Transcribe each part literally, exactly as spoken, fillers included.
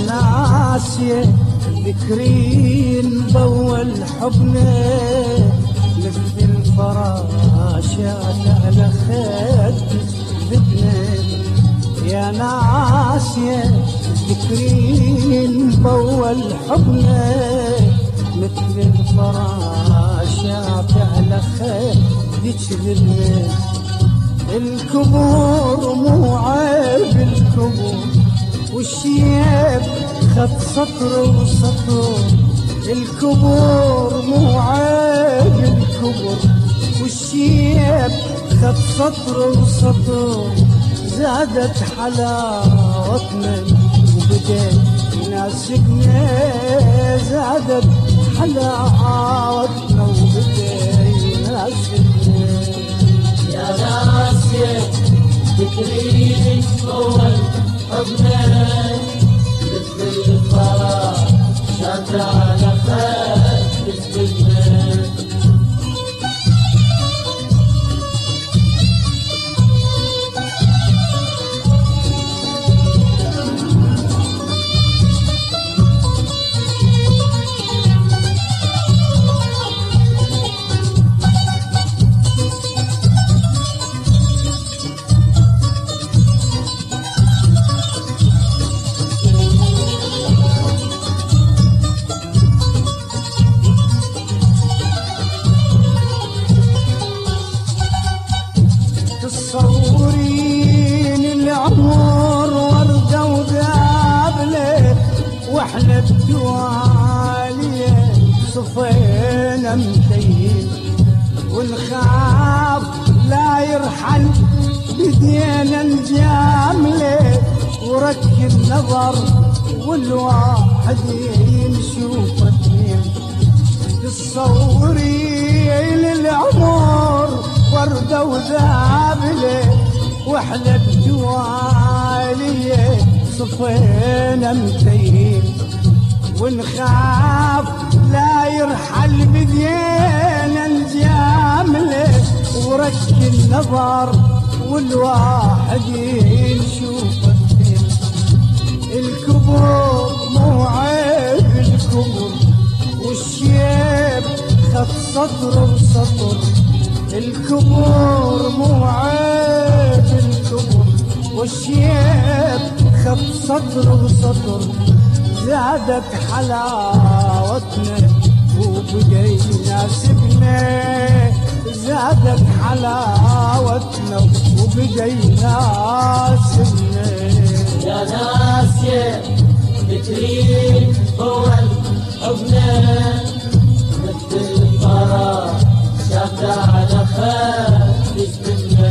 ناسية ذكرين بول حبنا مثل الفراشات على خدك ذبنا. يا ناسية ذكرين بول حبنا مثل الفراشات على خدك ذبنا. الكبور مو عيب الكبور والشيب خط سطر وسطر. الكبور مو عيب الكبر والشيب خط سطر وسطر. زادت حلاوتنا وبدأ يناسبنا. زادت حلاوتنا وبدأ يناسبنا. يا ناسية ذكرين بول حبنا مثل الفراشات على خدك ذبنا. تصورين العمر وردة وذابلة واحنا بدوالية صفينا متين ونخاف لا يرحل بدينا الجاملة ورك النظر والواحد يشوف اثنين. تصورين العمر وردة وذابلة واحنا بجوالية صفينا متين ونخاف لا يرحل بدينا الجاملة ورك النظر والواحد يشوف اثنين. الكبر مو عيب الكبر والشيب خط سطر وسطر. الكبر مو عيب الكبر والشيب خط سطر وسطر. زادت حلاوتنا وبقى يناسبنا. زادت حلاوتنا وبقى يناسبنا. يا ناسية ذكرين بول حبنا مثل الفراشات على خدك ذبنا.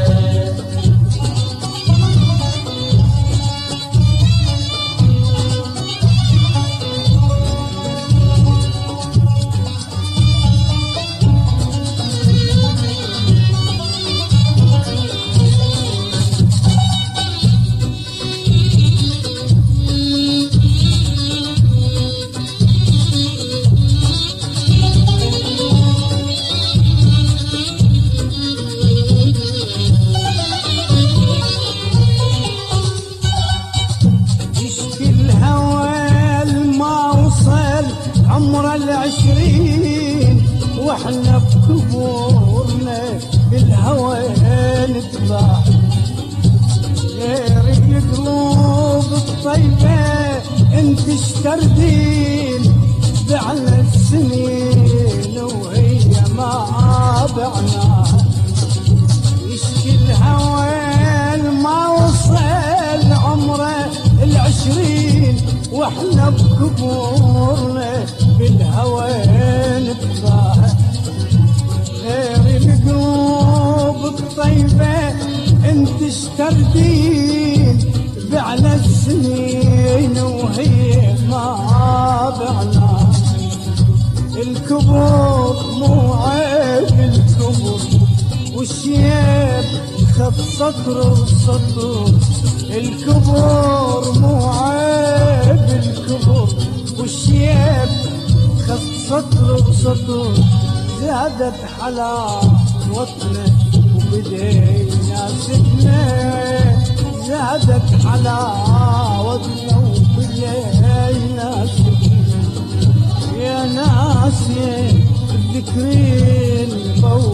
عمر العشرين واحنا بكبورنا بالهوى نتباع. غير القلوب الطيبة انت اشتردين بعنا السنين وهي ما بعنا. يشكي الهوى ما وصل عمره العشرين واحنا بكبورنا بالهوى نتباع. غير القلوب الطيبة انت اشتردين بعنا السنين وهي ما بعنا. الكبر مو عيب الكبر والشيب خط سطر وسطر. الكبر مو عيب الكبر والشيب خط سطر وسطر. زادت حلاوتنا وبدا يناسبنا. زادت حلاوتنا وبدا ناسية الذكرين طول